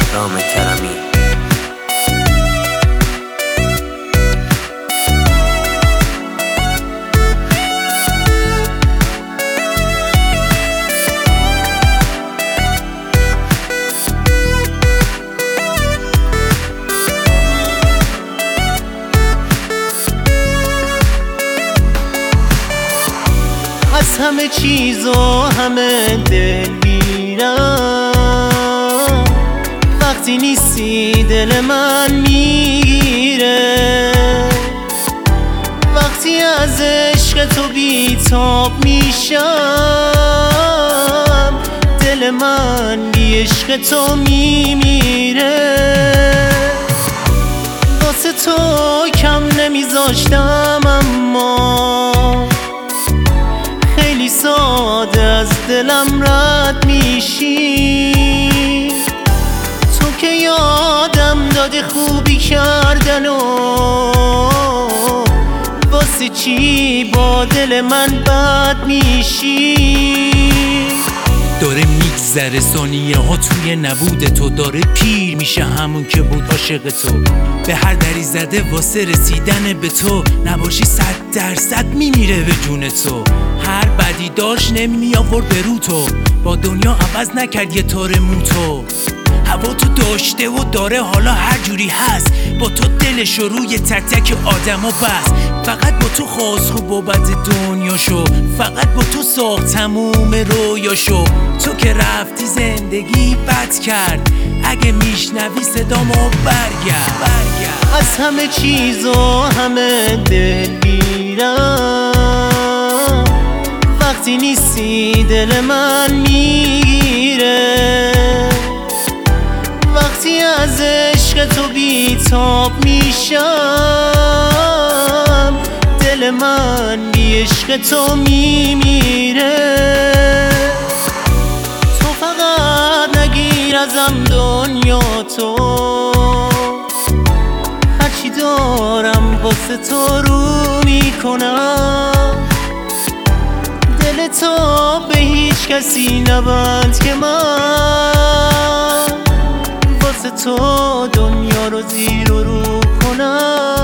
رام کرمی. از همه چیز و همه دلگیرم، وقتی نیستی دل من میگیره. وقتی از عشق تو بیتاب میشم، دل من بی عشق تو میمیره. واسه تو کم نمیذاشتم، اما خیلی ساده از دلم رد میشی. تو که یادم داده خوبی کردن و واسه چی با دل من بد میشی. داره میگذره ثانیه ها توی نبود تو، داره پیر میشه همون که بود عاشق تو. به هر دری زده واسه رسیدن به تو، نباشی 100% میمیره به جون تو. هر بدی داشت نمی آورد به رو تو، با دنیا عوض نکرد یه تار موتو. هوا تو داشته و داره حالا هر جوری هست، با تو دلش رو روی تک تک آدم و بس. فقط با تو خواست خوب و بد دنیا شو، فقط با تو ساخت تموم رویا شو. تو که رفتی زندگی بد کرد، اگه میشنوی صدامو برگرد. از همه چیز و همه دلگیرم، وقتی نیستی دل من میگیره. وقتی از عشق تو بیتاب میشم، دل من بی عشق تو میمیره. تو فقط نگیر ازم دنیا تو، هرچی دارم واسه تو رو میکنم. دل تو به هیچ کسی نبند که من واسه تو دنیا رو زیر و رو کنم.